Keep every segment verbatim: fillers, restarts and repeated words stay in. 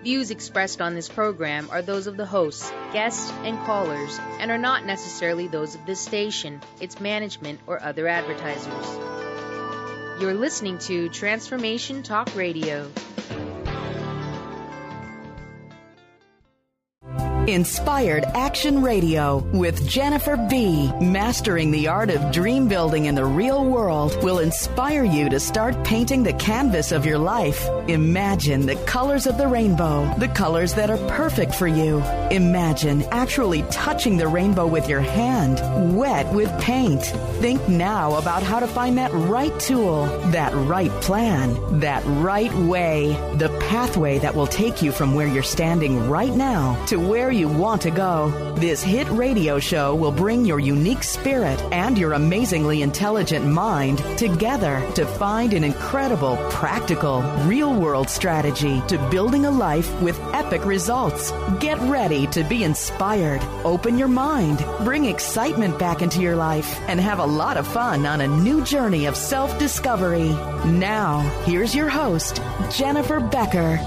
Views expressed on this program are those of the hosts, guests, and callers, and are not necessarily those of this station, its management, or other advertisers. You're listening to Transformation Talk Radio. Inspired Action Radio with Jennifer B. Mastering the art of dream building in the real world will inspire you to start painting the canvas of your life. Imagine the colors of the rainbow, the colors that are perfect for you. Imagine actually touching the rainbow with your hand, wet with paint. Think now about how to find that right tool, that right plan, that right way, the pathway that will take you from where you're standing right now to where you want to go. This hit radio show will bring your unique spirit and your amazingly intelligent mind together to find an incredible, practical, real-world strategy to building a life with epic results. Get ready to be inspired. Open your mind, bring excitement back into your life, and have a lot of fun on a new journey of self-discovery. Now, here's your host, Jennifer Becker.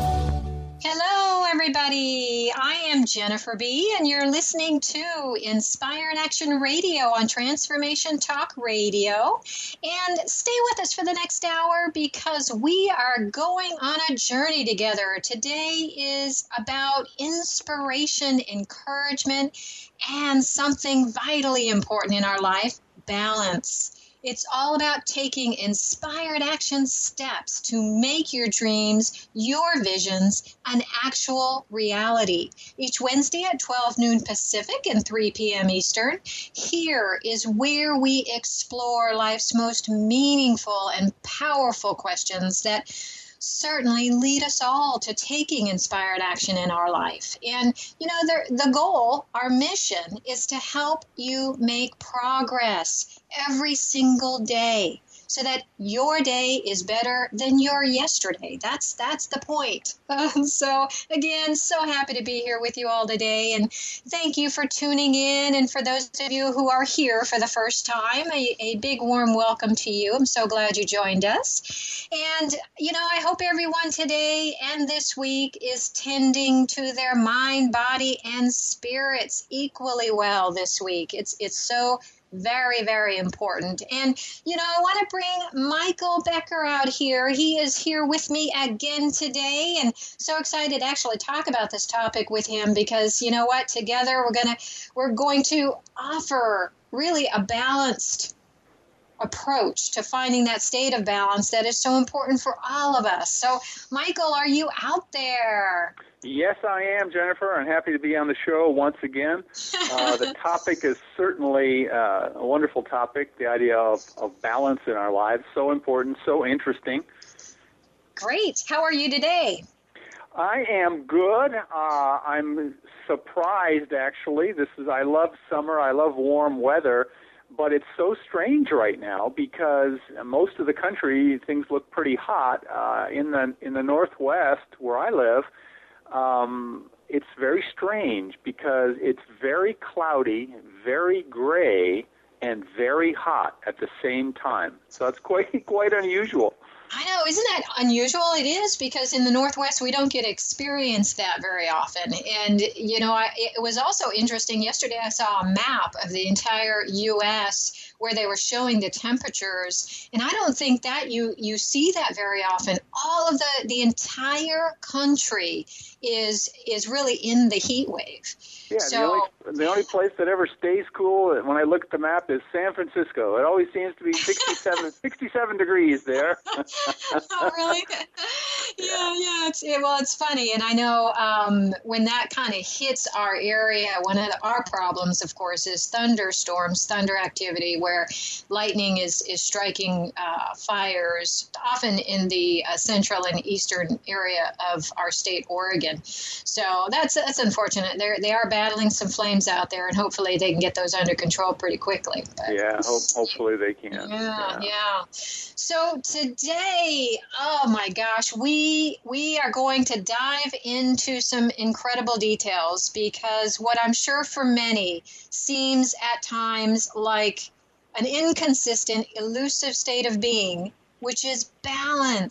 Hello, everybody. I am Jennifer B., and you're listening to Inspire in Action Radio on Transformation Talk Radio. And stay with us for the next hour because we are going on a journey together. Today is about inspiration, encouragement, and something vitally important in our life, balance. It's all about taking inspired action steps to make your dreams, your visions, an actual reality. Each Wednesday at twelve noon Pacific and three p.m. Eastern, here is where we explore life's most meaningful and powerful questions that certainly lead us all to taking inspired action in our life. And, you know, the, the goal, our mission, is to help you make progress every single day so that your day is better than your yesterday. That's that's the point. Um, so, again, so happy to be here with you all today. And thank you for tuning in. And for those of you who are here for the first time, a, a big warm welcome to you. I'm so glad you joined us. And, you know, I hope everyone today and this week is tending to their mind, body, and spirits equally well this week. It's it's so very, very important. And, you know, I want to bring Michael Becker out here. He is here with me again today, and so excited to actually talk about this topic with him because, you know what, together we're going to we're going to offer really a balanced approach to finding that state of balance that is so important for all of us. So, Michael, are you out there? Yes, I am, Jennifer. I'm happy to be on the show once again. Uh, the topic is certainly uh, a wonderful topic, the idea of, of balance in our lives. So important, so interesting. Great. How are you today? I am good. Uh, I'm surprised, actually. This is I love summer. I love warm weather. But it's so strange right now because most of the country, things look pretty hot. Uh, in the in the Northwest, where I live, um, it's very strange because it's very cloudy, very gray, and very hot at the same time. So it's quite quite unusual. I know, isn't that unusual? It is, because in the Northwest, we don't get to experience that very often. And, you know, I, it was also interesting. Yesterday, I saw a map of the entire U S where they were showing the temperatures. And I don't think that you, you see that very often. All of the, the entire country is is really in the heat wave. Yeah, so, the, only, the only place that ever stays cool when I look at the map is San Francisco. It always seems to be sixty-seven, sixty-seven degrees there. Oh, really? Yeah, yeah. It's, it, well, it's funny. And I know um, when that kind of hits our area, one of the, our problems, of course, is thunderstorms, thunder activity, where lightning is, is striking uh, fires, often in the uh, central and eastern area of our state, Oregon. So that's that's unfortunate. They're, they are battling some flames out there, and hopefully they can get those under control pretty quickly. But, yeah, ho- hopefully they can. Yeah, yeah, yeah. So today, oh my gosh, we we are going to dive into some incredible details, because what I'm sure for many seems at times like an inconsistent, elusive state of being, which is balance.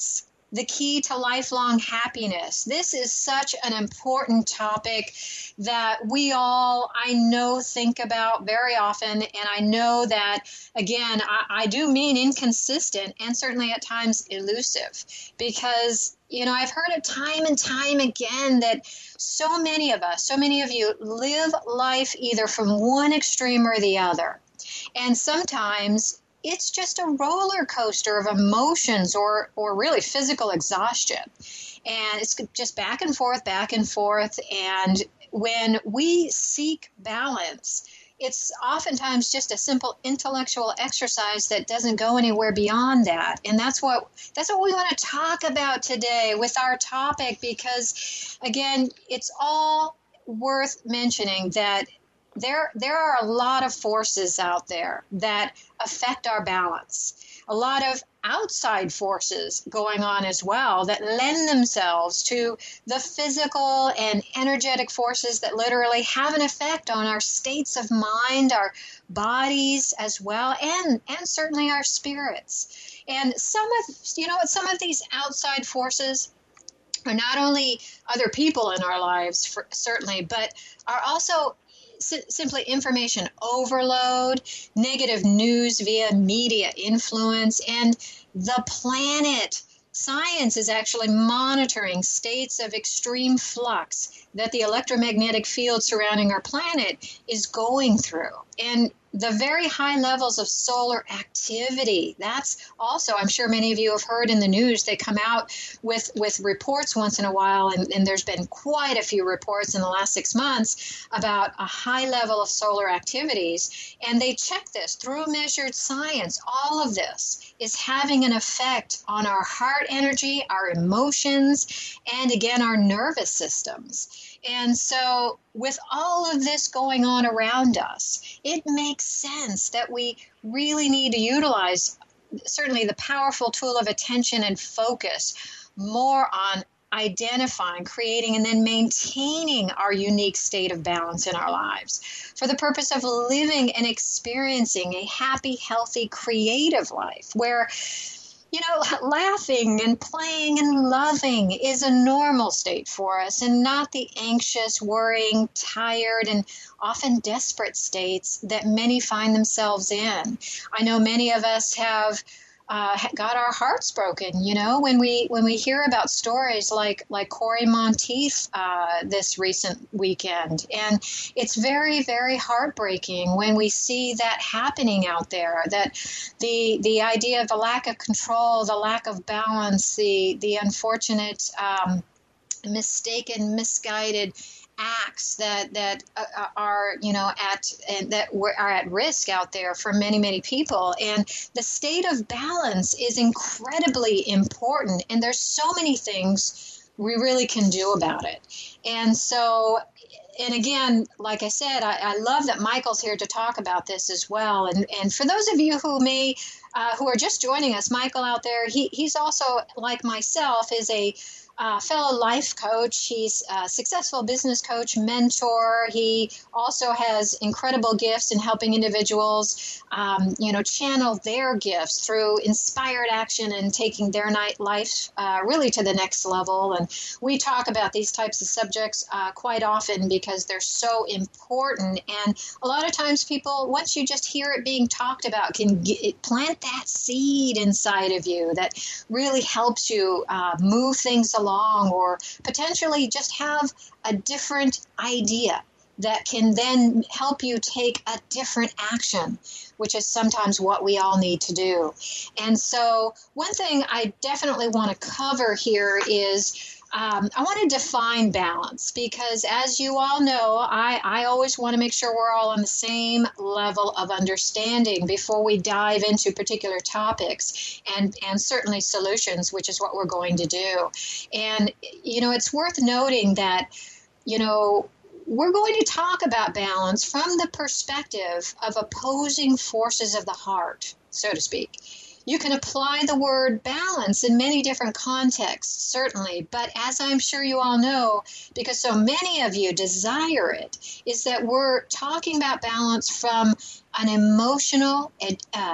the key to lifelong happiness. This is such an important topic that we all, I know, think about very often. And I know that, again, I, I do mean inconsistent and certainly at times elusive, because, you know, I've heard it time and time again that so many of us, so many of you live life either from one extreme or the other. And sometimes it's just a roller coaster of emotions or, or really physical exhaustion. And it's just back and forth, back and forth. And when we seek balance, it's oftentimes just a simple intellectual exercise that doesn't go anywhere beyond that. And that's what that's what we want to talk about today with our topic, because, again, it's all worth mentioning that There, there are a lot of forces out there that affect our balance. A lot of outside forces going on as well that lend themselves to the physical and energetic forces that literally have an effect on our states of mind, our bodies as well, and, and certainly our spirits. And some of, you know, some of these outside forces are not only other people in our lives, for, certainly, but are also simply information overload, negative news via media influence, and the planet. Science is actually monitoring states of extreme flux that the electromagnetic field surrounding our planet is going through. And the very high levels of solar activity, that's also, I'm sure many of you have heard in the news, they come out with, with reports once in a while, and, and there's been quite a few reports in the last six months about a high level of solar activities, and they check this through measured science. All of this is having an effect on our heart energy, our emotions, and again, our nervous systems. And so with all of this going on around us, it makes sense that we really need to utilize certainly the powerful tool of attention and focus more on identifying, creating, and then maintaining our unique state of balance in our lives for the purpose of living and experiencing a happy, healthy, creative life where, you know, laughing and playing and loving is a normal state for us and not the anxious, worrying, tired, and often desperate states that many find themselves in. I know many of us have uh, got our hearts broken, you know, when we when we hear about stories like, like Corey Monteith uh, this recent weekend. And it's very, very heartbreaking when we see that happening out there, that the the idea of the lack of control, the lack of balance, the, the unfortunate um, mistaken, misguided acts that that uh, are you know at and that are at risk out there for many many people. And the state of balance is incredibly important, and there's so many things we really can do about it. And so, and again, like I said, I, I love that Michael's here to talk about this as well. And and for those of you who may uh, who are just joining us, Michael out there, he he's also, like myself, is a Uh, fellow life coach. He's a successful business coach, mentor. He also has incredible gifts in helping individuals, um, you know, channel their gifts through inspired action and taking their night life uh, really to the next level. And we talk about these types of subjects uh, quite often because they're so important. And a lot of times people, once you just hear it being talked about, can get, plant that seed inside of you that really helps you uh, move things along, or potentially just have a different idea that can then help you take a different action, which is sometimes what we all need to do. And so one thing I definitely want to cover here is Um, I want to define balance, because as you all know, I, I always want to make sure we're all on the same level of understanding before we dive into particular topics and, and certainly solutions, which is what we're going to do. And, you know, it's worth noting that, you know, we're going to talk about balance from the perspective of opposing forces of the heart, so to speak. You can apply the word balance in many different contexts, certainly, but as I'm sure you all know, because so many of you desire it, is that we're talking about balance from an emotional, uh,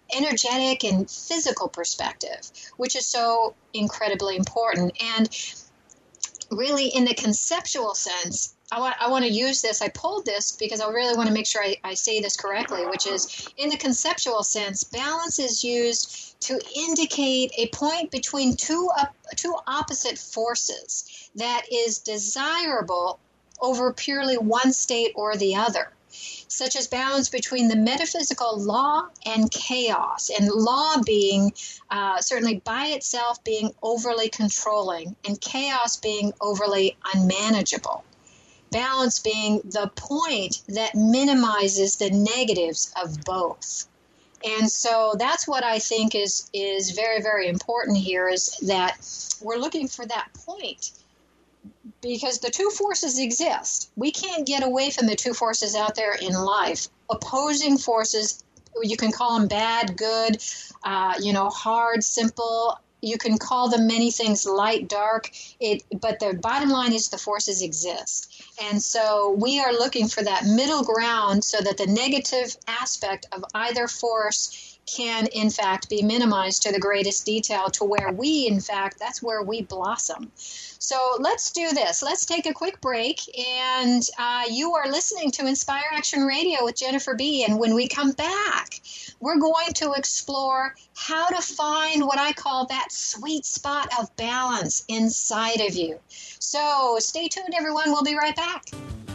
energetic and physical perspective, which is so incredibly important. And really, in the conceptual sense, I want, I want to use this. I pulled this because I really want to make sure I, I say this correctly, which is, in the conceptual sense, balance is used to indicate a point between two, uh, two opposite forces that is desirable over purely one state or the other, such as balance between the metaphysical law and chaos, and law being uh, certainly by itself being overly controlling, and chaos being overly unmanageable. Balance being the point that minimizes the negatives of both. And so that's what I think is, is very, very important here, is that we're looking for that point, because the two forces exist. We can't get away from the two forces out there in life. Opposing forces, you can call them bad, good, uh, you know, hard, simple. You can call them many things, light, dark. It, but the bottom line is the forces exist. And so we are looking for that middle ground so that the negative aspect of either force can, in fact, be minimized to the greatest detail, to where we, in fact, that's where we blossom. So let's do this. Let's take a quick break. And uh, you are listening to Inspire Action Radio with Jennifer B. And when we come back, we're going to explore how to find what I call that sweet spot of balance inside of you. So stay tuned, everyone. We'll be right back.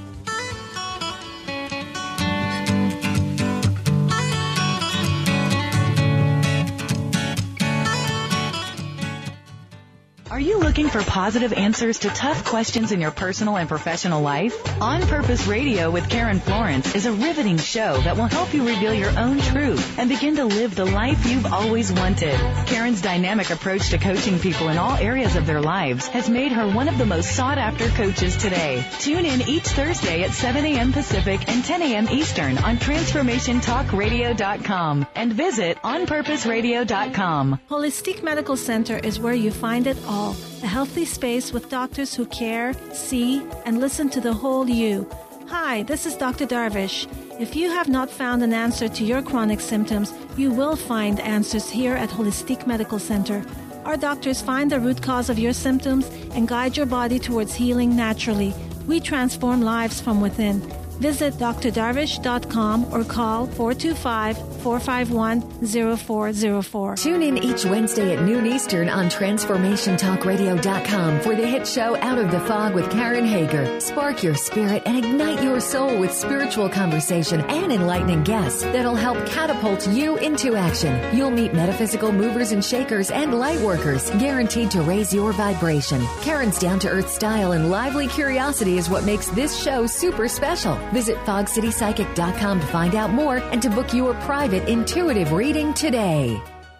Are you looking for positive answers to tough questions in your personal and professional life? On Purpose Radio with Karen Florence is a riveting show that will help you reveal your own truth and begin to live the life you've always wanted. Karen's dynamic approach to coaching people in all areas of their lives has made her one of the most sought-after coaches today. Tune in each Thursday at seven a.m. Pacific and ten a.m. Eastern on Transformation Talk Radio dot com and visit on purpose radio dot com. Holistic Medical Center is where you find it all. A healthy space with doctors who care, see, and listen to the whole you. Hi, this is Doctor Darvish. If you have not found an answer to your chronic symptoms, you will find answers here at Holistic Medical Center. Our doctors find the root cause of your symptoms and guide your body towards healing naturally. We transform lives from within. Visit d r darvish dot com or call four two five, four five one, zero four zero four. Tune in each Wednesday at noon Eastern on Transformation Talk Radio dot com for the hit show Out of the Fog with Karen Hager. Spark your spirit and ignite your soul with spiritual conversation and enlightening guests that'll help catapult you into action. You'll meet metaphysical movers and shakers and light workers, guaranteed to raise your vibration. Karen's down-to-earth style and lively curiosity is what makes this show super special. Visit fog city psychic dot com to find out more and to book your private intuitive reading today.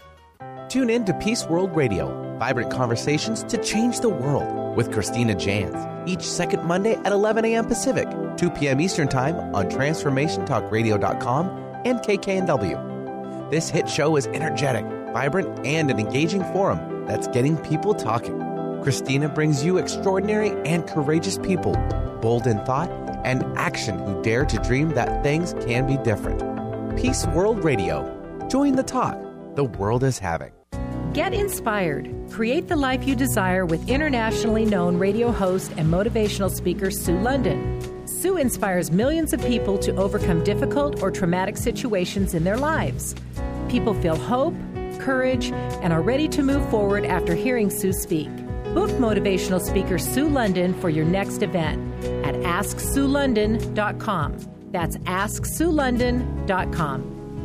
Tune in to Peace World Radio, vibrant conversations to change the world with Christina Jans, each second Monday at eleven a.m. Pacific, two p.m. Eastern Time on Transformation Talk Radio dot com and K K N W. This hit show is energetic, vibrant, and an engaging forum that's getting people talking. Christina brings you extraordinary and courageous people, bold in thought and action, who dare to dream that things can be different. Peace World Radio. Join the talk the world is having. Get inspired. Create the life you desire with internationally known radio host and motivational speaker Sue London. Sue inspires millions of people to overcome difficult or traumatic situations in their lives. People feel hope, courage, and are ready to move forward after hearing Sue speak. Book motivational speaker Sue London for your next event at ask sue london dot com. That's ask sue london dot com.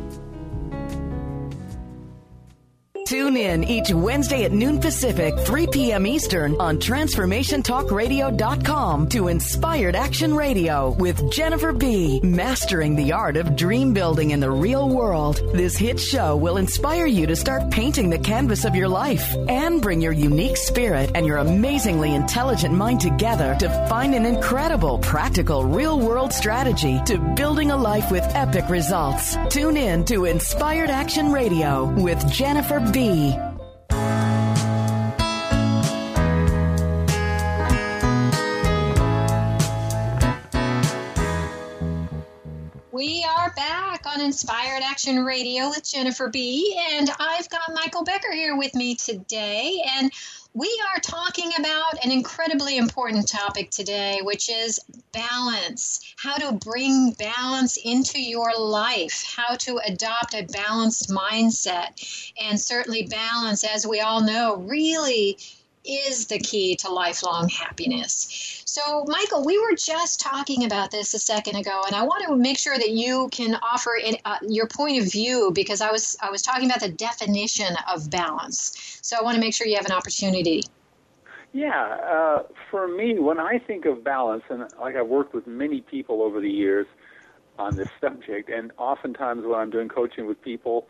Tune in each Wednesday at noon Pacific, three p.m. Eastern on Transformation Talk Radio dot com to Inspired Action Radio with Jennifer B. Mastering the art of dream building in the real world. This hit show will inspire you to start painting the canvas of your life and bring your unique spirit and your amazingly intelligent mind together to find an incredible, practical, real-world strategy to building a life with epic results. Tune in to Inspired Action Radio with Jennifer B. B. We are back on on Inspired Action Radio with Jennifer B. And I've got Michael Becker here with me today. And we are talking about an incredibly important topic today, which is balance. How to bring balance into your life, how to adopt a balanced mindset. And certainly balance, as we all know, really is the key to lifelong happiness. So, Michael, we were just talking about this a second ago, and I want to make sure that you can offer in, uh, your point of view, because I was I was talking about the definition of balance. So I want to make sure you have an opportunity. Yeah, uh, for me, when I think of balance, and like I've worked with many people over the years on this subject, and oftentimes when I'm doing coaching with people,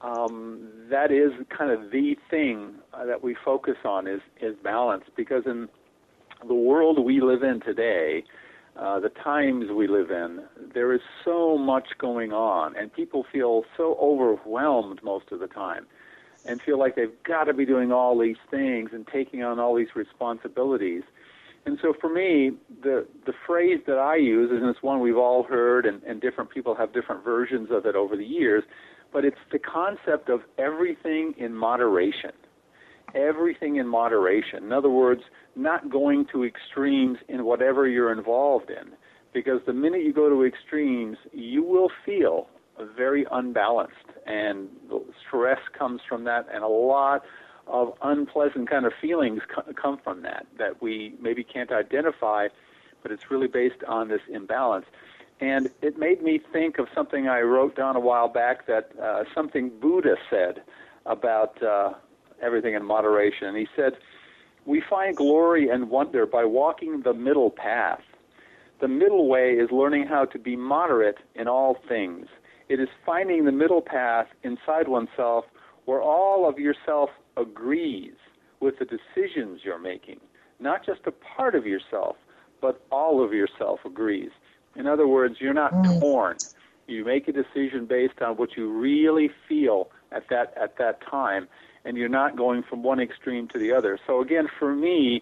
Um, that is kind of the thing uh, that we focus on is, is balance, because in the world we live in today, uh, the times we live in, there is so much going on, and people feel so overwhelmed most of the time and feel like they've got to be doing all these things and taking on all these responsibilities. And so for me, the, the phrase that I use, and it's one we've all heard, and, and different people have different versions of it over the years, but it's the concept of everything in moderation. Everything in moderation. In other words, not going to extremes in whatever you're involved in. Because the minute you go to extremes, you will feel very unbalanced. And stress comes from that, and a lot of unpleasant kind of feelings come from that, that we maybe can't identify, but it's really based on this imbalance. And it made me think of something I wrote down a while back, that uh, something Buddha said about uh, everything in moderation. And he said, "We find glory and wonder by walking the middle path. The middle way is learning how to be moderate in all things. It is finding the middle path inside oneself where all of yourself agrees with the decisions you're making. Not just a part of yourself, but all of yourself agrees." In other words, you're not torn. You make a decision based on what you really feel at that at that time, and you're not going from one extreme to the other. So again, for me,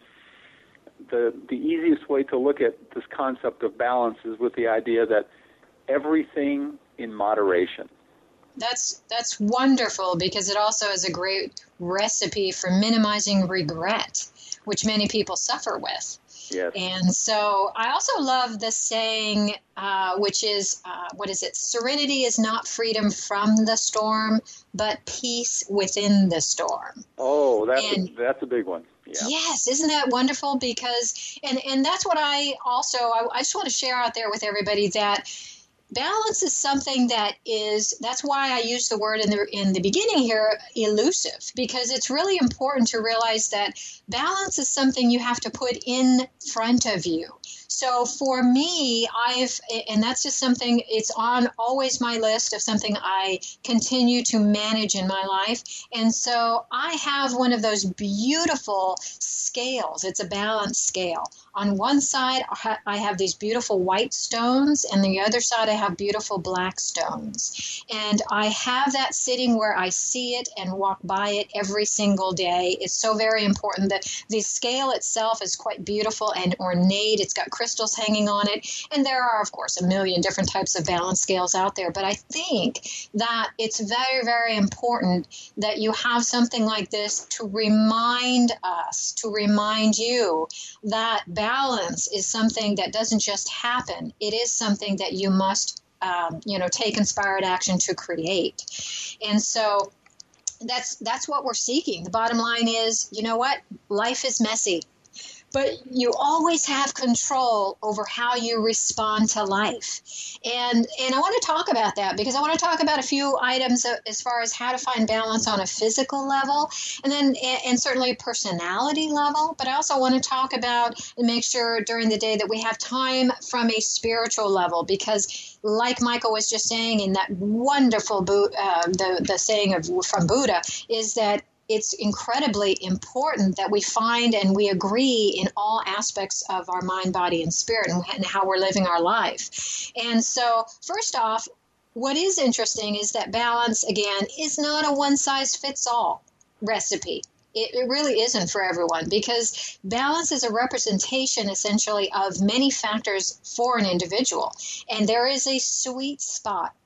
the the easiest way to look at this concept of balance is with the idea that everything in moderation. That's that's wonderful, because it also is a great recipe for minimizing regret, which many people suffer with. Yes. And so I also love the saying, uh, which is, uh, what is it? Serenity is not freedom from the storm, but peace within the storm. Oh, that's, and, a, that's a big one. Yeah. Yes, isn't that wonderful? Because, and, and that's what I also, I, I just want to share out there with everybody, that balance is something that is, that's why I use the word in the in the beginning here, elusive, because it's really important to realize that balance is something you have to put in front of you. So for me, I've, and that's just something, it's on always my list of something I continue to manage in my life. And so I have one of those beautiful scales. It's a balance scale. On one side, I have these beautiful white stones, and the other side, I have beautiful black stones. And I have that sitting where I see it and walk by it every single day. It's so very important that the scale itself is quite beautiful and ornate. It's got crystals hanging on it. And there are, of course, a million different types of balance scales out there. But I think that it's very, very important that you have something like this to remind us, to remind you that balance is something that doesn't just happen. It is something that you must, um, you know, take inspired action to create. And so that's that's what we're seeking. The bottom line is, you know what? Life is messy, but you always have control over how you respond to life. And and I want to talk about that, because I want to talk about a few items as far as how to find balance on a physical level, and then and certainly a personality level. But I also want to talk about and make sure during the day that we have time from a spiritual level, because like Michael was just saying in that wonderful uh, the the saying of from Buddha is that it's incredibly important that we find and we agree in all aspects of our mind, body, and spirit, and, and how we're living our life. And so, first off, what is interesting is that balance, again, is not a one-size-fits-all recipe. It, it really isn't for everyone, because balance is a representation, essentially, of many factors for an individual. And there is a sweet spot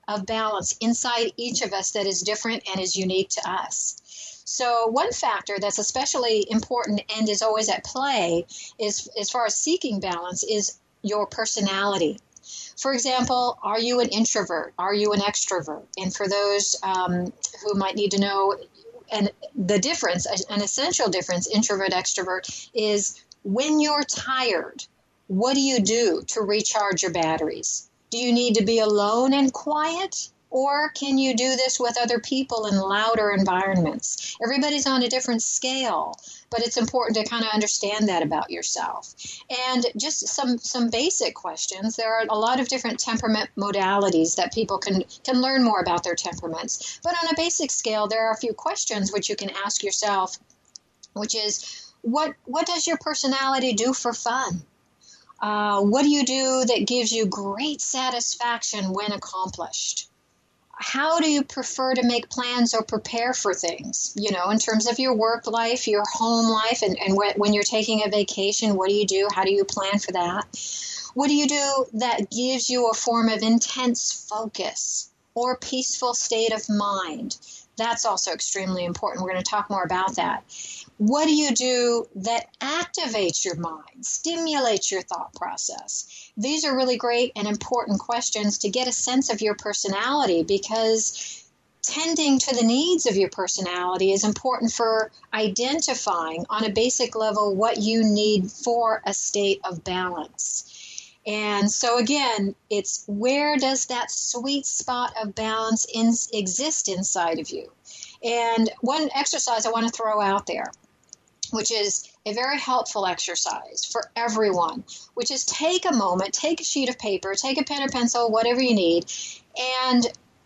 of balance inside each of us that is different and is unique to us. So one factor that's especially important and is always at play is, as far as seeking balance, is your personality. For example, are you an introvert? Are you an extrovert? And for those um, who might need to know, and the difference, an essential difference, introvert, extrovert, is when you're tired, what do you do to recharge your batteries? Do you need to be alone and quiet? Or can you do this with other people in louder environments? Everybody's on a different scale, but it's important to kind of understand that about yourself. And just some, some basic questions. There are a lot of different temperament modalities that people can, can learn more about their temperaments. But on a basic scale, there are a few questions which you can ask yourself, which is, what, what does your personality do for fun? Uh, what do you do that gives you great satisfaction when accomplished? How do you prefer to make plans or prepare for things? You know, in terms of your work life, your home life, and, and when you're taking a vacation, what do you do? How do you plan for that? What do you do that gives you a form of intense focus or peaceful state of mind? That's also extremely important. We're going to talk more about that. What do you do that activates your mind, stimulates your thought process? These are really great and important questions to get a sense of your personality, because tending to the needs of your personality is important for identifying on a basic level what you need for a state of balance. And so again, it's where does that sweet spot of balance in, exist inside of you? And one exercise I want to throw out there, which is a very helpful exercise for everyone, which is take a moment, take a sheet of paper, take a pen or pencil, whatever you need, and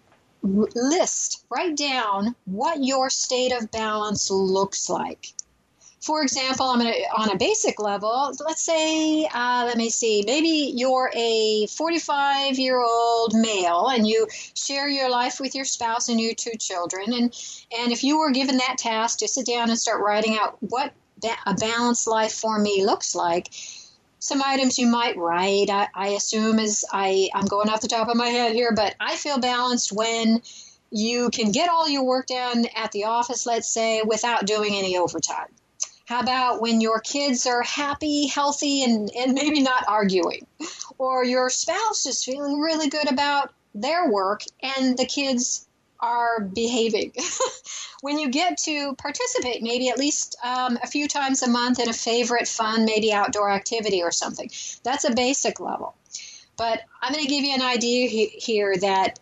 list, write down what your state of balance looks like. For example, I'm gonna, on a basic level, let's say, uh, let me see, maybe you're a forty-five-year-old male and you share your life with your spouse and your two children. And, and if you were given that task to sit down and start writing out what ba- a balanced life for me looks like, some items you might write, I, I assume is, I, I'm going off the top of my head here, but I feel balanced when you can get all your work done at the office, let's say, without doing any overtime. How about when your kids are happy, healthy, and, and maybe not arguing? Or your spouse is feeling really good about their work and the kids are behaving. When you get to participate maybe at least um, a few times a month in a favorite fun, maybe outdoor activity or something. That's a basic level. But I'm going to give you an idea he- here that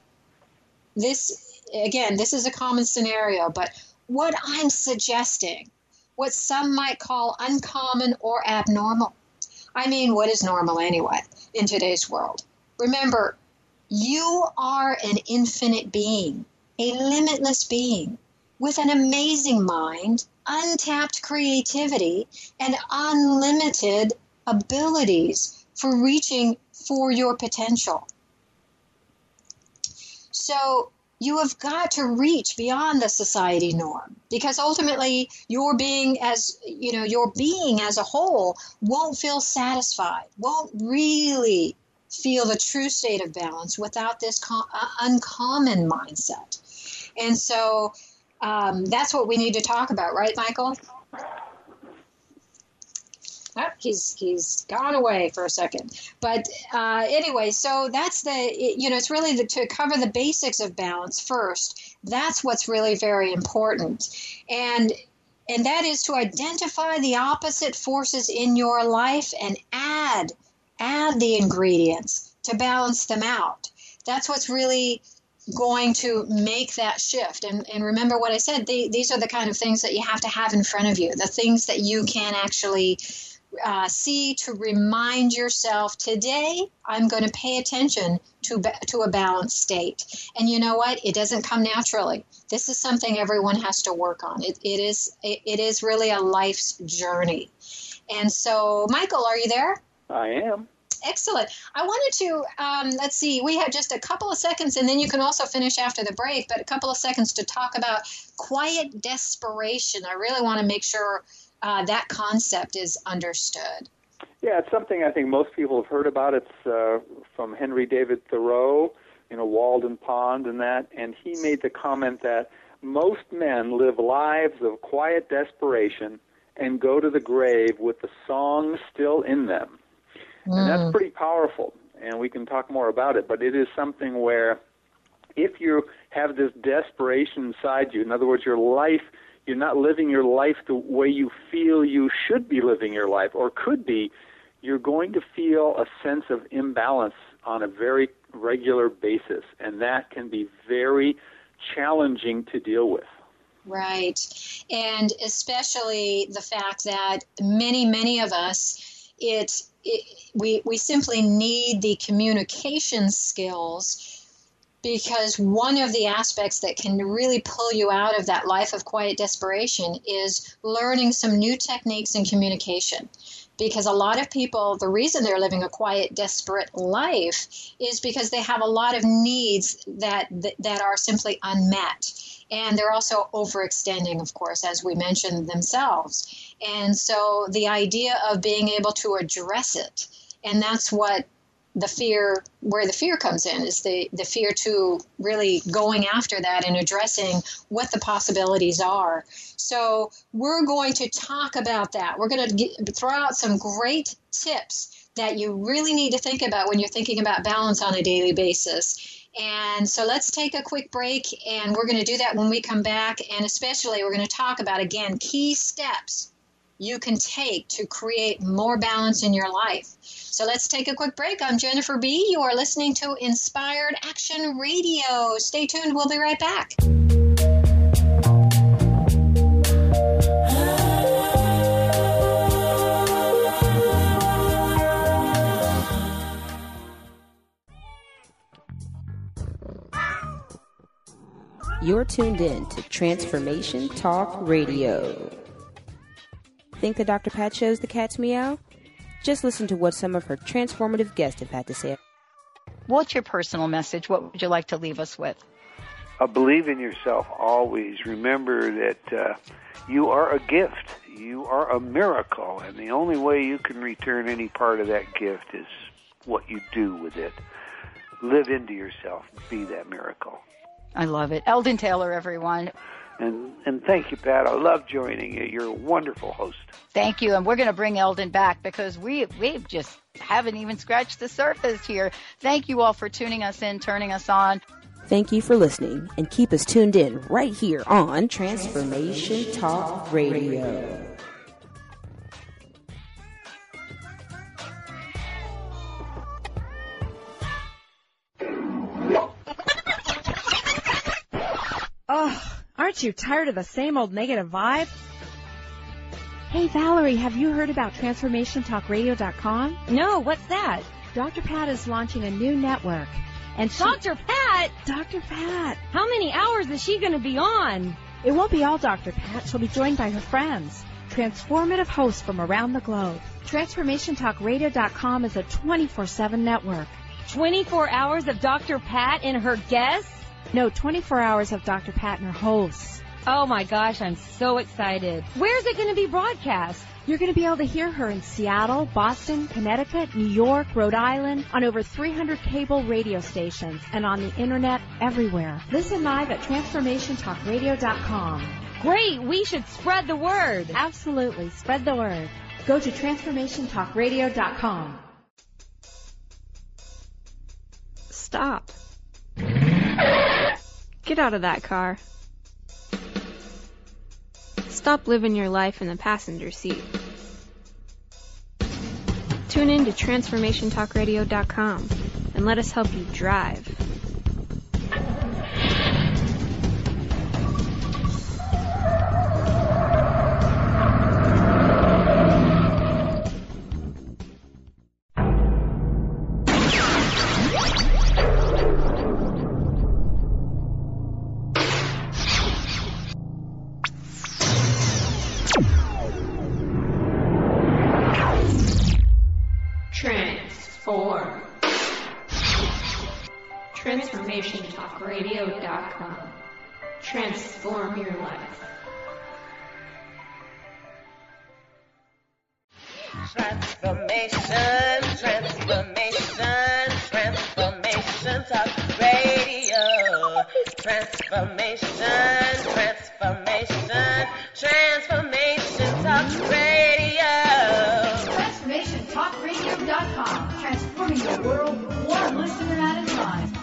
this, again, this is a common scenario, but what I'm suggesting, what some might call uncommon or abnormal. I mean, what is normal anyway in today's world? Remember, you are an infinite being, a limitless being with an amazing mind, untapped creativity, and unlimited abilities for reaching for your potential. So you have got to reach beyond the society norm, because ultimately your being as, you know, your being as a whole won't feel satisfied, won't really feel the true state of balance without this com- uh, uncommon mindset. And so um, that's what we need to talk about, right, Michael? Oh, he's he's gone away for a second. But uh, anyway, so that's the, you know, it's really the, to cover the basics of balance first. That's what's really very important. And and that is to identify the opposite forces in your life and add, add the ingredients to balance them out. That's what's really going to make that shift. And, and remember what I said, they, these are the kind of things that you have to have in front of you, the things that you can actually Uh, see to remind yourself, today I'm going to pay attention to to a balanced state. And you know what? It doesn't come naturally. This is something everyone has to work on. It, it is it, it is really a life's journey. And so, Michael, are you there? I am. Excellent. I wanted to, um, let's see, we have just a couple of seconds, and then you can also finish after the break, but a couple of seconds to talk about quiet desperation. I really want to make sure Uh, that concept is understood. Yeah, it's something I think most people have heard about. It's uh, from Henry David Thoreau, you know, Walden Pond and that, and he made the comment that most men live lives of quiet desperation and go to the grave with the song still in them. Mm. And that's pretty powerful, and we can talk more about it, but it is something where if you have this desperation inside you, in other words, your life, you're not living your life the way you feel you should be living your life or could be, you're going to feel a sense of imbalance on a very regular basis, and that can be very challenging to deal with. Right. And especially the fact that many, many of us, it, it we we simply need the communication skills, because one of the aspects that can really pull you out of that life of quiet desperation is learning some new techniques in communication. Because a lot of people, the reason they're living a quiet, desperate life is because they have a lot of needs that that are simply unmet. And they're also overextending, of course, as we mentioned themselves. And so the idea of being able to address it, and that's what the fear, where the fear comes in, is the, the fear to really going after that and addressing what the possibilities are. So we're going to talk about that. We're going to get, throw out some great tips that you really need to think about when you're thinking about balance on a daily basis. And so let's take a quick break, and we're going to do that when we come back. And especially we're going to talk about, again, key steps you can take to create more balance in your life. So let's take a quick break. I'm Jennifer B. You are listening to Inspired Action Radio. Stay tuned. We'll be right back. You're tuned in to Transformation Talk Radio. Think the Doctor Pat shows the cat's meow? Just listen to what some of her transformative guests have had to say. What's your personal message? What would you like to leave us with? Uh, believe in yourself always. Remember that uh, you are a gift. You are a miracle, and the only way you can return any part of that gift is what you do with it. Live into yourself. Be that miracle. I love it. Eldon Taylor, everyone. And and thank you, Pat. I love joining you. You're a wonderful host. Thank you. And we're going to bring Eldon back because we we just haven't even scratched the surface here. Thank you all for tuning us in, turning us on. Thank you for listening, and keep us tuned in right here on Transformation Talk Radio. Oh, aren't you tired of the same old negative vibe? Hey, Valerie, have you heard about Transformation Talk Radio dot com? No, what's that? Doctor Pat is launching a new network. And she... Doctor Pat? Doctor Pat. How many hours is she going to be on? It won't be all Doctor Pat. She'll be joined by her friends, transformative hosts from around the globe. Transformation Talk Radio dot com is a twenty-four seven network. twenty-four hours of Doctor Pat and her guests? No, twenty-four hours of Doctor Pat and her hosts. Oh my gosh, I'm so excited. Where's it going to be broadcast? You're going to be able to hear her in Seattle, Boston, Connecticut, New York, Rhode Island, on over three hundred cable radio stations, and on the internet everywhere. Listen live at Transformation Talk Radio dot com. Great, we should spread the word. Absolutely, spread the word. Go to Transformation Talk Radio dot com. Stop. Get out of that car. Stop living your life in the passenger seat. Tune in to Transformation Talk Radio dot com and let us help you drive. Transform. Transformation Talk Radio dot com. Transform your life. Transformation, transformation, transformation talk radio. talk radio dot com, transforming the world one listener at a time.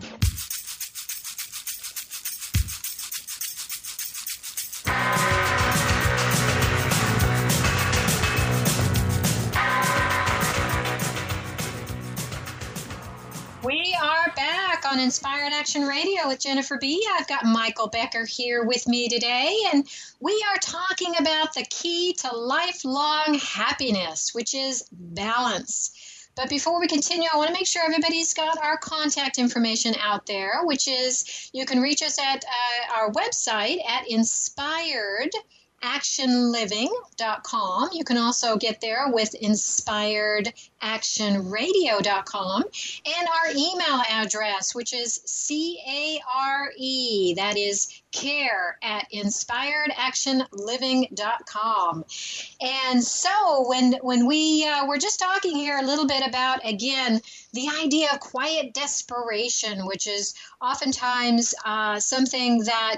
We are back on Inspired Action Radio with Jennifer B. I've got Michael Becker here with me today, and we are talking about the key to lifelong happiness, which is balance. But before we continue, I want to make sure everybody's got our contact information out there, which is you can reach us at uh, our website at inspired action living dot com. You can also get there with inspired action radio dot com, and our email address, which is C A R E, that is care at inspired action living dot com. And so when when we uh, were just talking here a little bit about, again, the idea of quiet desperation, which is oftentimes uh, something that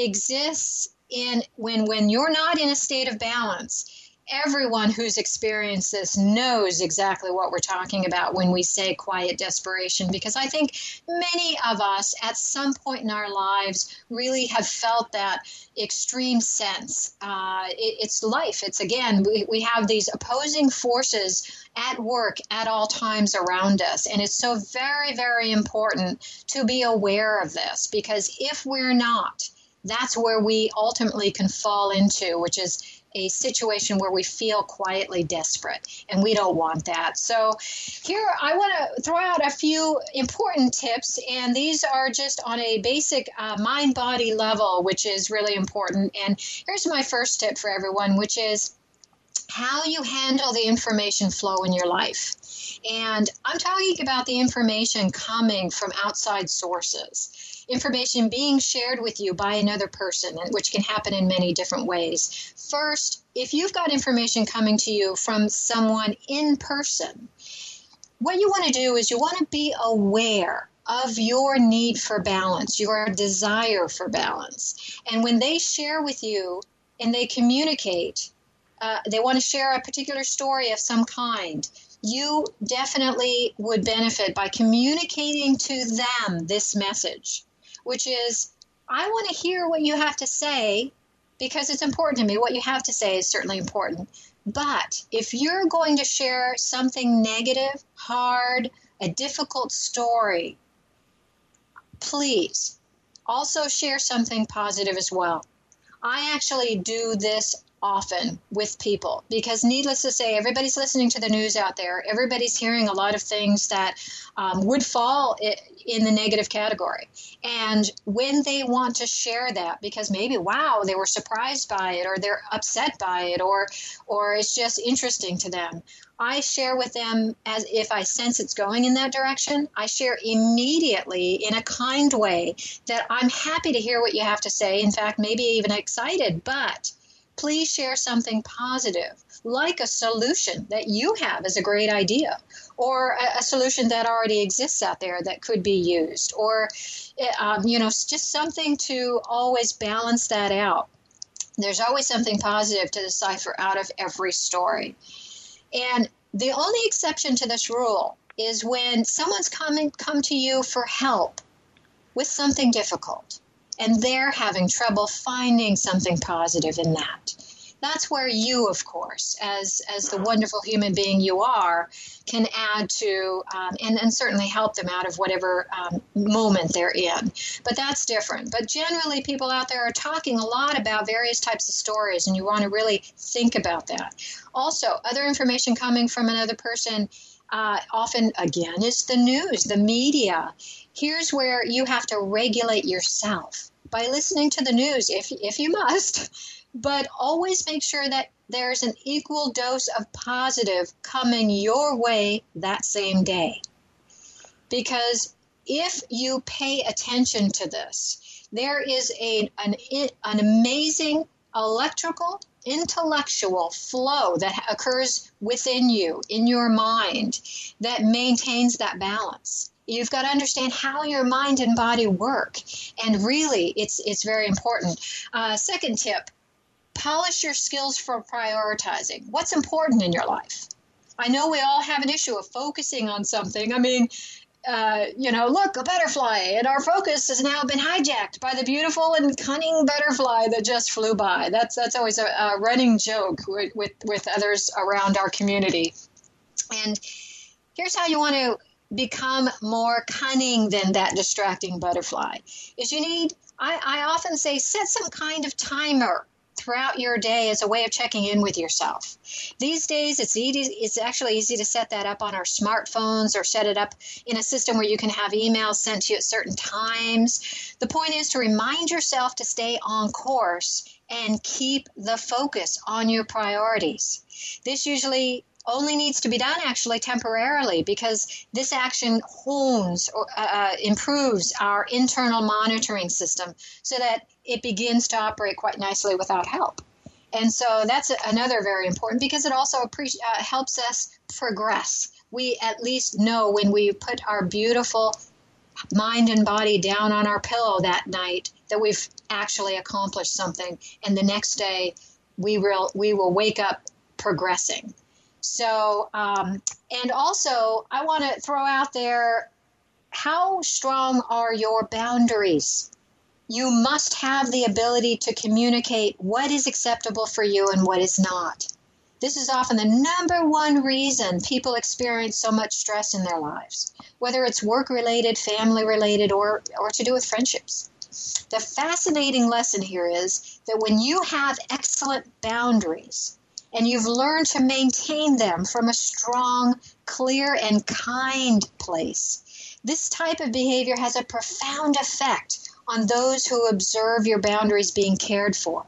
exists in when when you're not in a state of balance. Everyone who's experienced this knows exactly what we're talking about when we say quiet desperation, because I think many of us at some point in our lives really have felt that extreme sense. Uh, it, it's life. It's, again, we, we have these opposing forces at work at all times around us, and it's so very, very important to be aware of this, because if we're not, that's where we ultimately can fall into, which is a situation where we feel quietly desperate, and we don't want that. So here I want to throw out a few important tips, and these are just on a basic uh, mind-body level, which is really important. And here's my first tip for everyone, which is how you handle the information flow in your life. And I'm talking about the information coming from outside sources, information being shared with you by another person, which can happen in many different ways. First, if you've got information coming to you from someone in person, what you want to do is you want to be aware of your need for balance, your desire for balance. And when they share with you and they communicate, uh, they want to share a particular story of some kind, you definitely would benefit by communicating to them this message, which is, I want to hear what you have to say because it's important to me. What you have to say is certainly important. But if you're going to share something negative, hard, a difficult story, please also share something positive as well. I actually do this often with people because, needless to say, everybody's listening to the news out there. Everybody's hearing a lot of things that um, would fall in the negative category. And when they want to share that, because maybe, wow, they were surprised by it, or they're upset by it, or or it's just interesting to them, I share with them as if I sense it's going in that direction. I share immediately in a kind way that I'm happy to hear what you have to say. In fact, maybe even excited, but please share something positive, like a solution that you have as a great idea, or a, a solution that already exists out there that could be used, or, um, you know, just something to always balance that out. There's always something positive to decipher out of every story. And the only exception to this rule is when someone's coming come to you for help with something difficult, and they're having trouble finding something positive in that. That's where you, of course, as as the wonderful human being you are, can add to um, and, and certainly help them out of whatever um, moment they're in. But that's different. But generally, people out there are talking a lot about various types of stories, and you want to really think about that. Also, other information coming from another person uh, often, again, is the news, the media. Here's where you have to regulate yourself by listening to the news, if if you must, but always make sure that there's an equal dose of positive coming your way that same day. Because if you pay attention to this, there is a, an, an amazing electrical, intellectual flow that occurs within you, in your mind, that maintains that balance. You've got to understand how your mind and body work. And really, it's it's very important. Uh, second tip, polish your skills for prioritizing. What's important in your life? I know we all have an issue of focusing on something. I mean, uh, you know, look, a butterfly, and our focus has now been hijacked by the beautiful and cunning butterfly that just flew by. That's that's always a, a running joke with, with, with others around our community. And here's how you want to become more cunning than that distracting butterfly. Is you need, I, I often say, set some kind of timer throughout your day as a way of checking in with yourself. These days, it's easy, it's actually easy to set that up on our smartphones or set it up in a system where you can have emails sent to you at certain times. The point is to remind yourself to stay on course and keep the focus on your priorities. This usually only needs to be done actually temporarily, because this action hones or uh, improves our internal monitoring system so that it begins to operate quite nicely without help. And so that's another very important, because it also appreci- uh, helps us progress. We at least know when we put our beautiful mind and body down on our pillow that night that we've actually accomplished something, and the next day we will we will wake up progressing. So, um, and also, I want to throw out there, how strong are your boundaries? You must have the ability to communicate what is acceptable for you and what is not. This is often the number one reason people experience so much stress in their lives, whether it's work-related, family-related, or, or to do with friendships. The fascinating lesson here is that when you have excellent boundaries, and you've learned to maintain them from a strong, clear, and kind place, this type of behavior has a profound effect on those who observe your boundaries being cared for.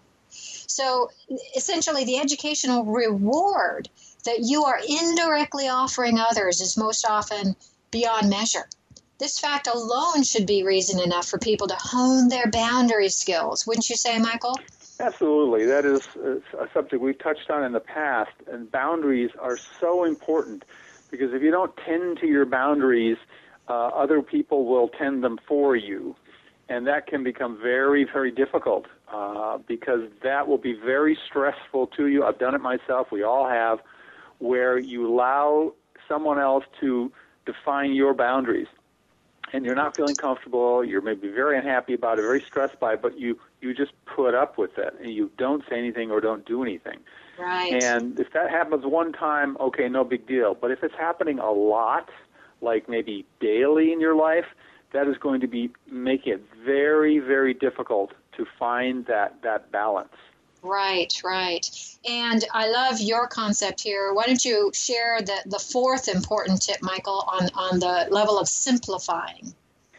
So essentially, the educational reward that you are indirectly offering others is most often beyond measure. This fact alone should be reason enough for people to hone their boundary skills. Wouldn't you say, Michael? Absolutely. That is a subject we've touched on in the past, and boundaries are so important, because if you don't tend to your boundaries, uh, other people will tend them for you, and that can become very, very difficult uh, because that will be very stressful to you. I've done it myself. We all have, where you allow someone else to define your boundaries, and you're not feeling comfortable, you're maybe very unhappy about it, very stressed by it, but you, you just put up with it, and you don't say anything or don't do anything. Right. And if that happens one time, okay, no big deal. But if it's happening a lot, like maybe daily in your life, that is going to be making it very, very difficult to find that, that balance. Right, right. And I love your concept here. Why don't you share the, the fourth important tip, Michael, on, on the level of simplifying?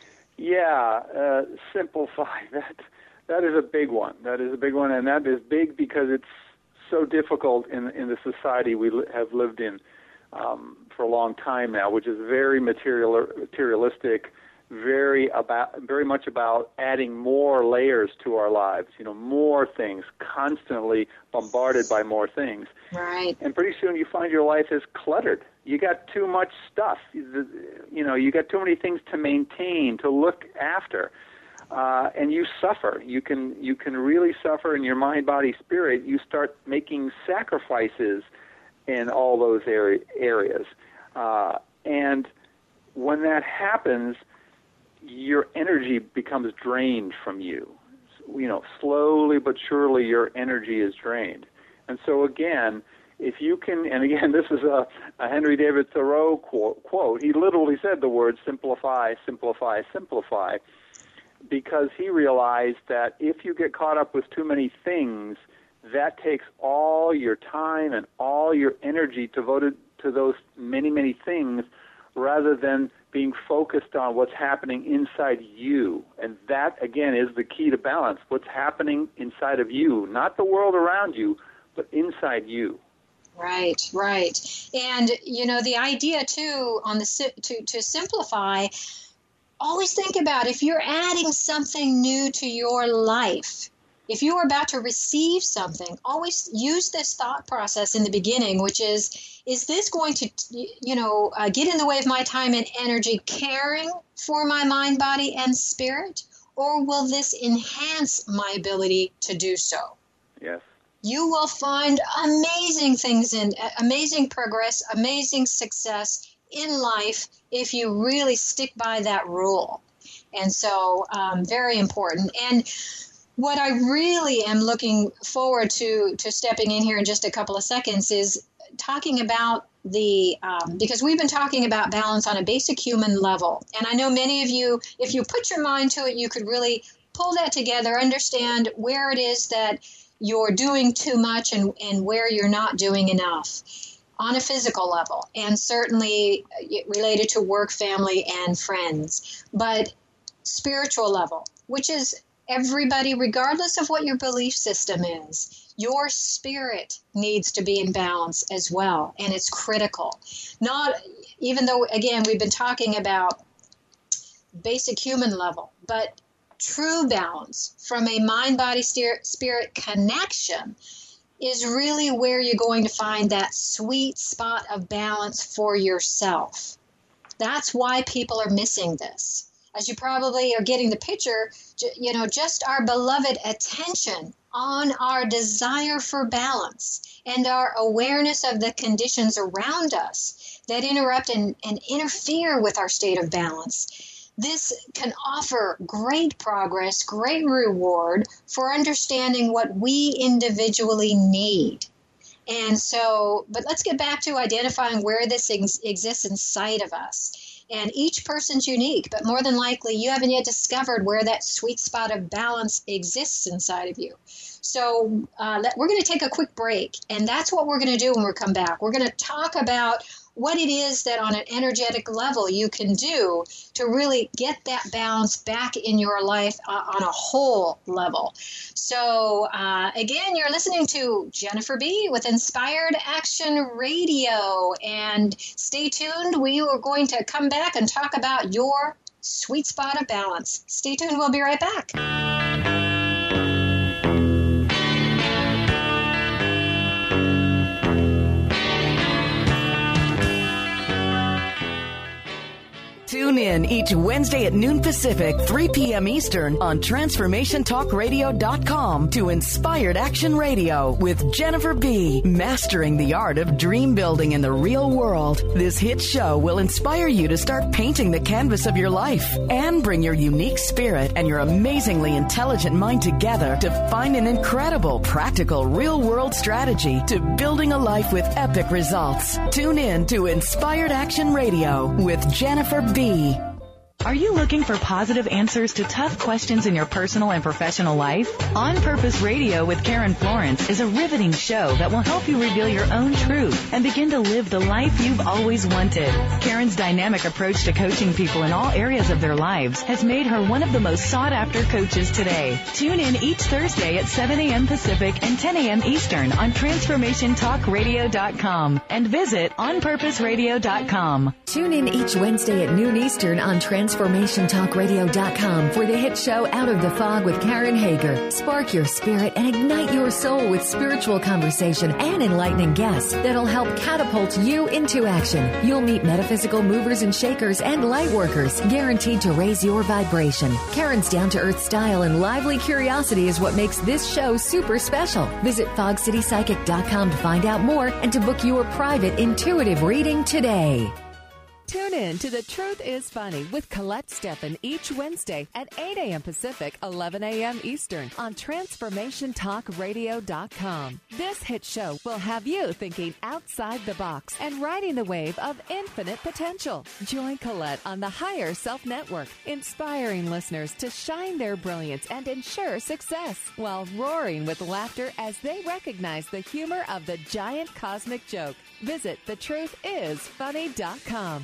Yeah, uh, simplify. That that is a big one. That is a big one, and that is big because it's so difficult in in the society we li- have lived in um, for a long time now, which is very material materialistic, very about very much about adding more layers to our lives. You know, more things, constantly bombarded by more things. Right. And pretty soon you find your life is cluttered. You got too much stuff. You know, you got too many things to maintain, to look after, uh, and you suffer. You can you can really suffer in your mind, body, spirit. You start making sacrifices in all those area, areas, uh, and when that happens, your energy becomes drained from you. You know, slowly but surely, your energy is drained. And so again, if you can, and again, this is a, a Henry David Thoreau quote, quote. He literally said the word simplify, simplify, simplify, because he realized that if you get caught up with too many things, that takes all your time and all your energy devoted to those many, many things, rather than being focused on what's happening inside you. And that, again, is the key to balance. What's happening inside of you, not the world around you, but inside you. Right, right. And, you know, the idea, too, on the to, to simplify, always think about if you're adding something new to your life, if you are about to receive something, always use this thought process in the beginning, which is, is this going to, you know, uh, get in the way of my time and energy caring for my mind, body, and spirit, or will this enhance my ability to do so? Yes. you will find amazing things in amazing progress, amazing success in life if you really stick by that rule. And so, um, very important. And what I really am looking forward to, to stepping in here in just a couple of seconds is talking about the, um, because we've been talking about balance on a basic human level. And I know many of you, if you put your mind to it, you could really pull that together, understand where it is that you're doing too much and, and where you're not doing enough on a physical level, and certainly related to work, family, and friends. But spiritual level, which is everybody, regardless of what your belief system is, your spirit needs to be in balance as well, and it's critical. Not, even though, again, we've been talking about basic human level, but true balance from a mind-body spirit connection is really where you're going to find that sweet spot of balance for yourself. That's why people are missing this. As you probably are getting the picture, you know, just our beloved attention on our desire for balance and our awareness of the conditions around us that interrupt and, and interfere with our state of balance. This can offer great progress, great reward for understanding what we individually need. And so, but let's get back to identifying where this ex- exists inside of us. And each person's unique, but more than likely you haven't yet discovered where that sweet spot of balance exists inside of you. So uh, let, we're going to take a quick break, and that's what we're going to do when we come back. We're going to talk about what it is that on an energetic level you can do to really get that balance back in your life uh, on a whole level. So uh, again, you're listening to Jennifer B. with Inspired Action Radio, and stay tuned. We are going to come back and talk about your sweet spot of balance. Stay tuned. We'll be right back. Tune in each Wednesday at noon Pacific, three p.m. Eastern on Transformation Talk Radio dot com to Inspired Action Radio with Jennifer B. Mastering the art of dream building in the real world. This hit show will inspire you to start painting the canvas of your life and bring your unique spirit and your amazingly intelligent mind together to find an incredible, practical, real-world strategy to building a life with epic results. Tune in to Inspired Action Radio with Jennifer B. Are you looking for positive answers to tough questions in your personal and professional life? On Purpose Radio with Karen Florence is a riveting show that will help you reveal your own truth and begin to live the life you've always wanted. Karen's dynamic approach to coaching people in all areas of their lives has made her one of the most sought-after coaches today. Tune in each Thursday at seven a.m. Pacific and ten a.m. Eastern on Transformation Talk Radio dot com and visit On Purpose Radio dot com. Tune in each Wednesday at noon Eastern on Transformation Talk Radio dot com for the hit show Out of the Fog with Karen Hager. Spark your spirit and ignite your soul with spiritual conversation and enlightening guests that'll help catapult you into action. You'll meet metaphysical movers and shakers and light workers guaranteed to raise your vibration. Karen's down-to-earth style and lively curiosity is what makes this show super special. Visit fog city psychic dot com to find out more and to book your private intuitive reading today. Tune in to The Truth is Funny with Colette Steffen each Wednesday at eight a.m. Pacific, eleven a.m. Eastern on Transformation Talk Radio dot com. This hit show will have you thinking outside the box and riding the wave of infinite potential. Join Colette on the Higher Self Network, inspiring listeners to shine their brilliance and ensure success while roaring with laughter as they recognize the humor of the giant cosmic joke. Visit the truth is funny dot com.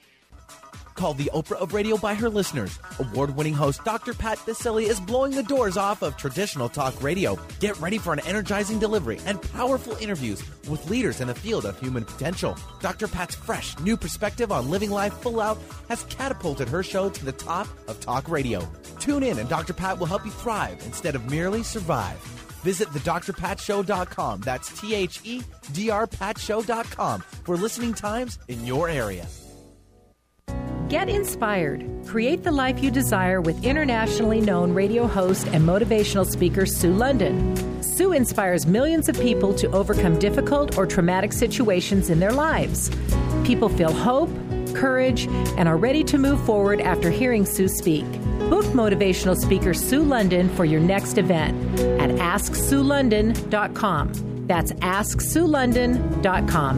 Called the Oprah of Radio by her listeners, award-winning host Doctor Pat Baccili is blowing the doors off of traditional talk radio. Get ready for an energizing delivery and powerful interviews with leaders in the field of human potential. Doctor Pat's fresh, new perspective on living life full out has catapulted her show to the top of talk radio. Tune in and Doctor Pat will help you thrive instead of merely survive. Visit the Dr Pat Show dot com. That's T H E D R Pat Show dot com for listening times in your area. Get inspired. Create the life you desire with internationally known radio host and motivational speaker Sue London. Sue inspires millions of people to overcome difficult or traumatic situations in their lives. People feel hope, courage, and are ready to move forward after hearing Sue speak. Book motivational speaker Sue London for your next event at ask sue london dot com. That's ask sue london dot com.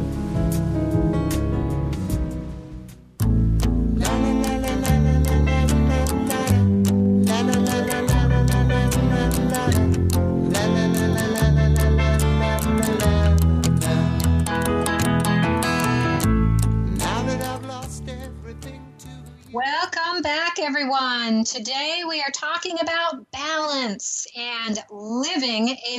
Welcome back, everyone. Today we are talking about balance and living a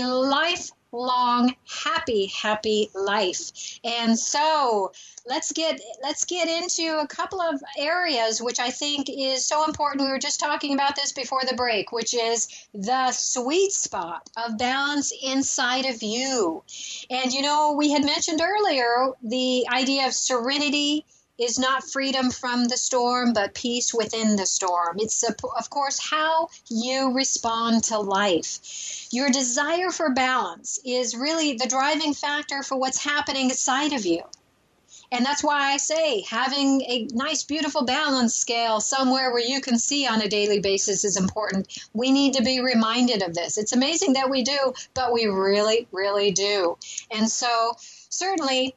lifelong happy, happy life. And so let's get let's get into a couple of areas which I think is so important. We were just talking about this before the break, which is the sweet spot of balance inside of you. And you know, we had mentioned earlier the idea of serenity is not freedom from the storm, but peace within the storm. It's, of course, how you respond to life. Your desire for balance is really the driving factor for what's happening inside of you. And that's why I say having a nice, beautiful balance scale somewhere where you can see on a daily basis is important. We need to be reminded of this. It's amazing that we do, but we really, really do. And so certainly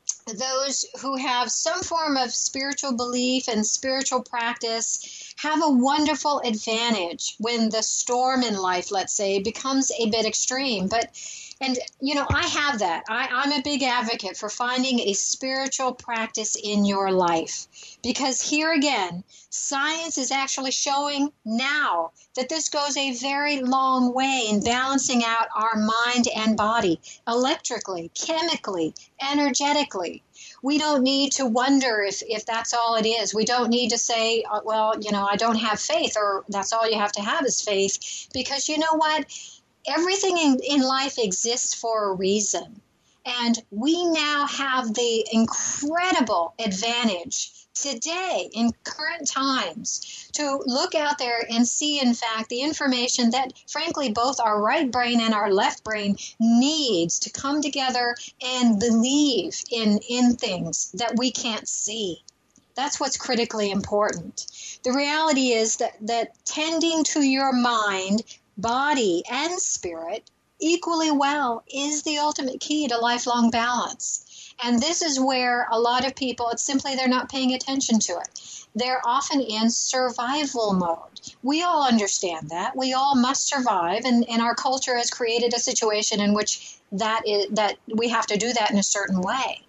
those who have some form of spiritual belief and spiritual practice have a wonderful advantage when the storm in life, let's say, becomes a bit extreme. But, and, you know, I have that. I, I'm a big advocate for finding a spiritual practice in your life. Because here again, science is actually showing now that this goes a very long way in balancing out our mind and body, electrically, chemically, energetically. We don't need to wonder if, if that's all it is. We don't need to say, well, you know, I don't have faith, or that's all you have to have is faith. Because you know what? Everything in, in life exists for a reason. And we now have the incredible advantage today in current times to look out there and see, in fact, the information that, frankly, both our right brain and our left brain needs to come together and believe in, in things that we can't see. That's what's critically important. The reality is that, that tending to your mind, body, and spirit equally well is the ultimate key to lifelong balance. And this is where a lot of people, it's simply they're not paying attention to it. They're often in survival mode. We all understand that. We all must survive, and, and our culture has created a situation in which that is that we have to do that in a certain way.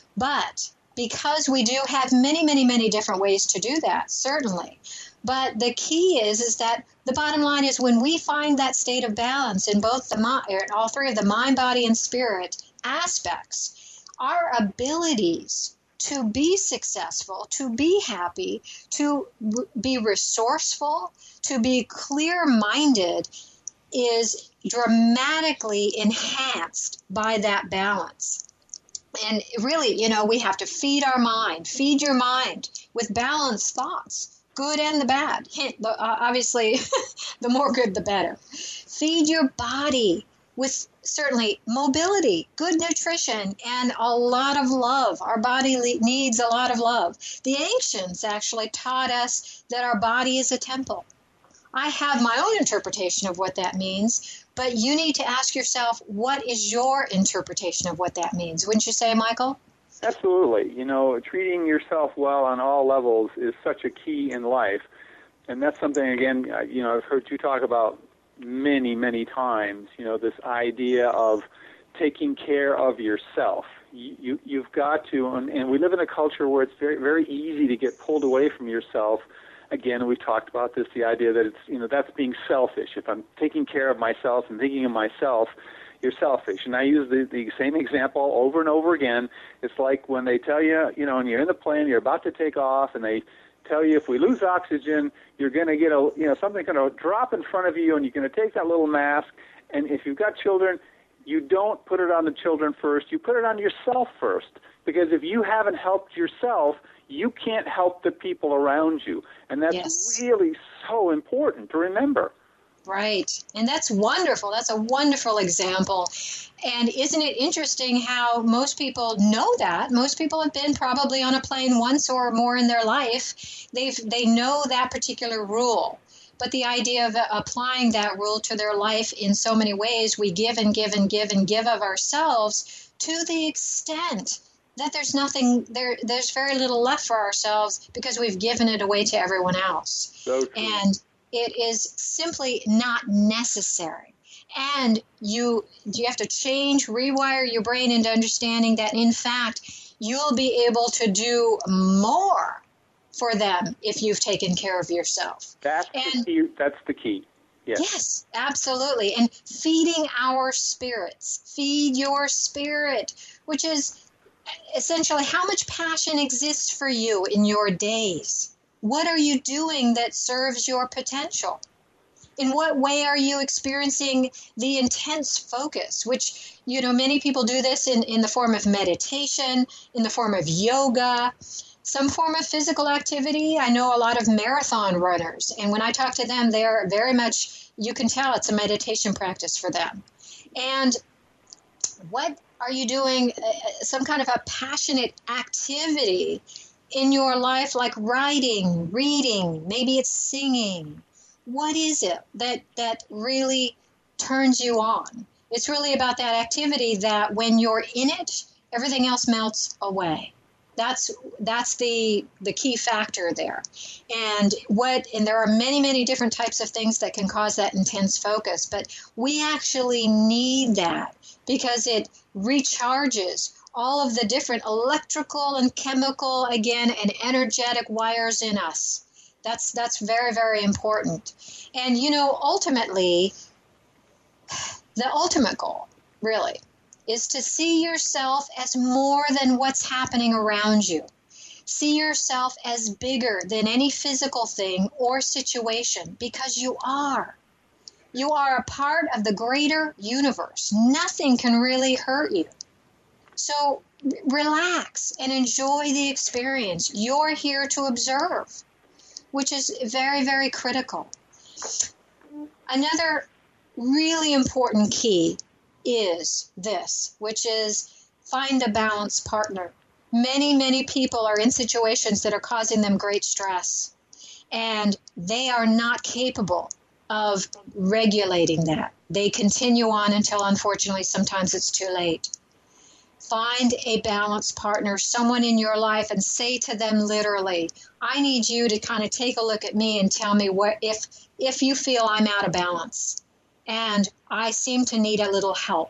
But because we do have many, many, many different ways to do that, certainly. But the key is, is that the bottom line is when we find that state of balance in both the mind, all three of the mind, body, and spirit aspects, our abilities to be successful, to be happy, to r- be resourceful, to be clear-minded is dramatically enhanced by that balance. And really, you know, we have to feed our mind, feed your mind with balanced thoughts, good and the bad. Hint, uh, obviously, the more good, the better. Feed your body with certainly mobility, good nutrition, and a lot of love. Our body le- needs a lot of love. The ancients actually taught us that our body is a temple. I have my own interpretation of what that means, but you need to ask yourself, what is your interpretation of what that means? Wouldn't you say, Michael? Absolutely. You know, treating yourself well on all levels is such a key in life. And that's something, again, you know, I've heard you talk about many, many times, you know, this idea of taking care of yourself. You, you, you've got to, and, and we live in a culture where it's very, very easy to get pulled away from yourself. Again, we've talked about this, the idea that it's, you know, that's being selfish. If I'm taking care of myself and thinking of myself, you're selfish. And I use the, the same example over and over again. It's like when they tell you, you know, when you're in the plane, you're about to take off, and they tell you if we lose oxygen, you're going to get a, you know, something going to drop in front of you, and you're going to take that little mask. And if you've got children, you don't put it on the children first. You put it on yourself first. Because if you haven't helped yourself, you can't help the people around you. And that's Yes. really so important to remember. Right. And that's wonderful. That's a wonderful example. And isn't it interesting how most people know that? Most people have been probably on a plane once or more in their life. They've they know that particular rule. But the idea of applying that rule to their life in so many ways, we give and give and give and give of ourselves to the extent that there's nothing there there's very little left for ourselves because we've given it away to everyone else. So true. And it is simply not necessary. And you you have to change, rewire your brain into understanding that, in fact, you'll be able to do more for them if you've taken care of yourself. That's and, the key. That's the key. Yes. Yes, absolutely. And feeding our spirits. Feed your spirit, which is essentially how much passion exists for you in your days. What are you doing that serves your potential? In what way are you experiencing the intense focus, which, you know, many people do this in, in the form of meditation, in the form of yoga, some form of physical activity. I know a lot of marathon runners, and when I talk to them, they're very much, you can tell it's a meditation practice for them. And what are you doing, uh, some kind of a passionate activity in your life, like writing, reading, maybe it's singing? What is it that, that really turns you on? It's really about that activity that when you're in it, everything else melts away. That's that's the the key factor there. And what and there are many, many different types of things that can cause that intense focus, but we actually need that because it recharges all of the different electrical and chemical, again, and energetic wires in us. That's that's very, very important. And, you know, ultimately, the ultimate goal, really, is to see yourself as more than what's happening around you. See yourself as bigger than any physical thing or situation, because you are. You are a part of the greater universe. Nothing can really hurt you. So relax and enjoy the experience. You're here to observe, which is very, very critical. Another really important key is this, which is find a balanced partner. Many, many people are in situations that are causing them great stress, and they are not capable of regulating that. They continue on until, unfortunately, sometimes it's too late. Find a balanced partner, someone in your life, and say to them literally, I need you to kind of take a look at me and tell me what if if you feel I'm out of balance and I seem to need a little help.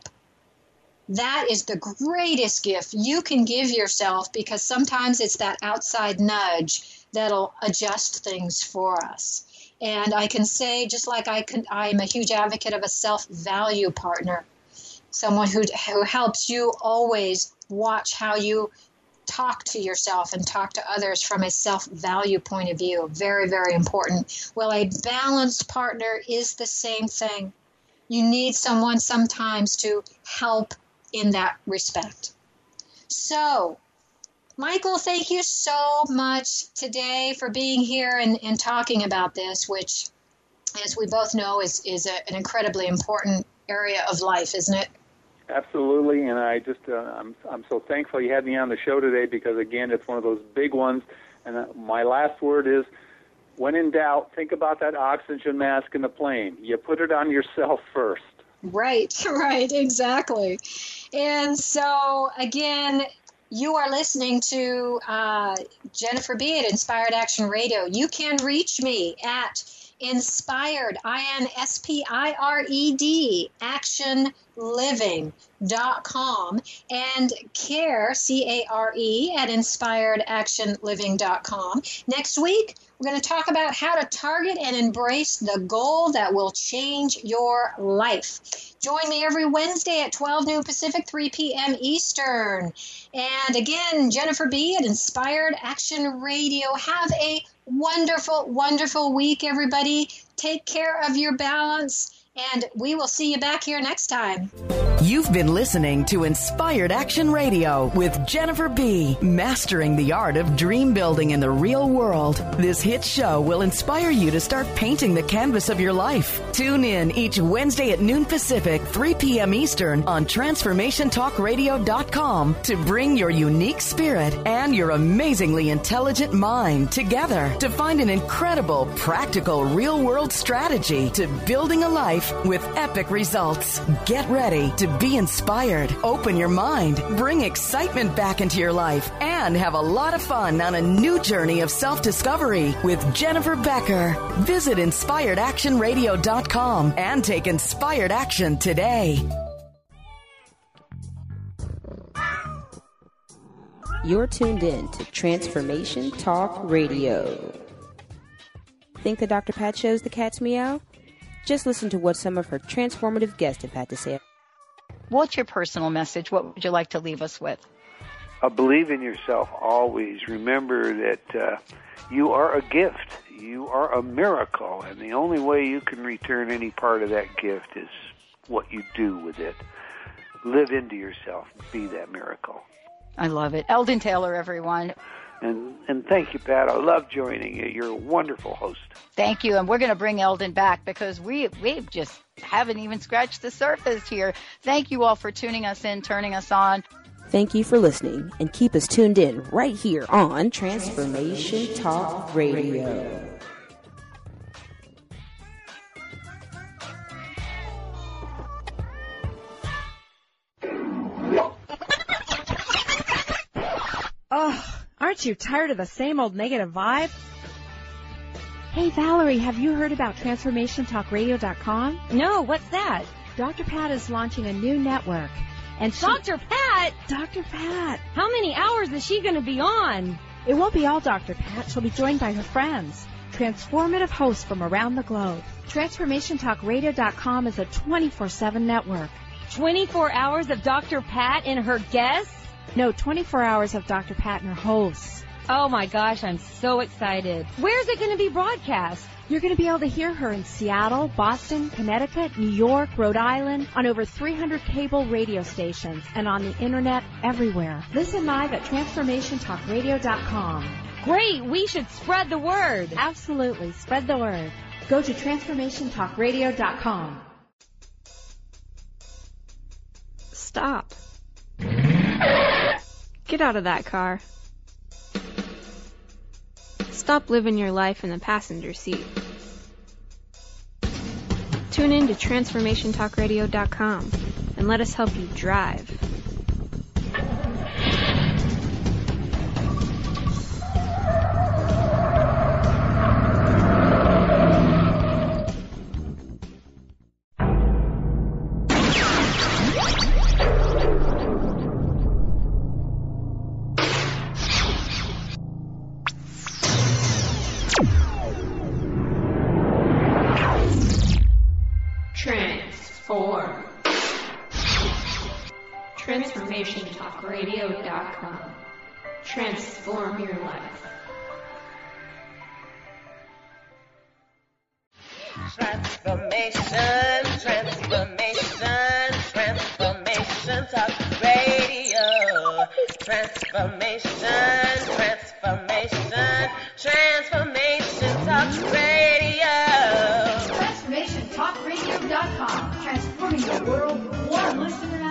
That is the greatest gift you can give yourself, because sometimes it's that outside nudge that'll adjust things for us. And I can say, just like I can, I'm a huge advocate of a self-value partner, someone who who helps you always watch how you talk to yourself and talk to others from a self-value point of view. Very, very important. Well, a balanced partner is the same thing. You need someone sometimes to help in that respect. So, Michael, thank you so much today for being here and, and talking about this, which, as we both know, is, is a, an incredibly important area of life, isn't it? Absolutely, and I just uh, I'm I'm so thankful you had me on the show today, because again, it's one of those big ones. And uh, my last word is, when in doubt, think about that oxygen mask in the plane. You put it on yourself first. Right, right, exactly. And so again, you are listening to uh, Jennifer B. at Inspired Action Radio. You can reach me at Inspired, I N S P I R E D, action living dot com, and care, C A R E, at inspired action living dot com. Next week, we're going to talk about how to target and embrace the goal that will change your life. Join me every Wednesday at twelve noon Pacific, three p.m. Eastern. And again, Jennifer B. at Inspired Action Radio. Have a wonderful, wonderful week, everybody. Take care of your balance, and we will see you back here next time. You've been listening to Inspired Action Radio with Jennifer B., mastering the art of dream building in the real world. This hit show will inspire you to start painting the canvas of your life. Tune in each Wednesday at noon Pacific, three p.m. Eastern on transformation talk radio dot com to bring your unique spirit and your amazingly intelligent mind together to find an incredible, practical, real-world strategy to building a life with epic results. Get ready to be inspired, open your mind, bring excitement back into your life, and have a lot of fun on a new journey of self-discovery with Jennifer Becker. Visit inspired action radio dot com and take inspired action today. You're tuned in to Transformation Talk Radio. Think that Doctor Pat shows the cat's meow? Just listen to what some of her transformative guests have had to say. What's your personal message? What would you like to leave us with? Uh, believe in yourself always. Remember that uh, you are a gift. You are a miracle, and the only way you can return any part of that gift is what you do with it. Live into yourself. Be that miracle. I love it. Eldon Taylor, everyone. And and thank you, Pat. I love joining you. You're a wonderful host. Thank you. And we're going to bring Eldon back because we we just haven't even scratched the surface here. Thank you all for tuning us in, turning us on. Thank you for listening, and keep us tuned in right here on Transformation Talk Radio. Oh, aren't you tired of the same old negative vibe? Hey, Valerie, have you heard about transformation talk radio dot com? No, what's that? Doctor Pat is launching a new network. And she... Doctor Pat? Doctor Pat. How many hours is she going to be on? It won't be all Doctor Pat. She'll be joined by her friends, transformative hosts from around the globe. transformation talk radio dot com is a twenty-four seven network. twenty-four hours of Doctor Pat and her guests? No, twenty-four hours of Doctor Pat and her hosts. Oh my gosh, I'm so excited. Where's it going to be broadcast? You're going to be able to hear her in Seattle, Boston, Connecticut, New York, Rhode Island, on over three hundred cable radio stations, and on the internet everywhere. Listen live at transformation talk radio dot com. Great, we should spread the word. Absolutely, spread the word. Go to transformation talk radio dot com. Stop. Get out of that car. Stop living your life in the passenger seat. Tune in to transformation talk radio dot com and let us help you drive. Transform. transformation talk radio dot com. Transform your life. Transformation, transformation, transformation talk radio. Transformation, transformation, transformation talk radio. transformation talk radio dot com. Transforming the world one listener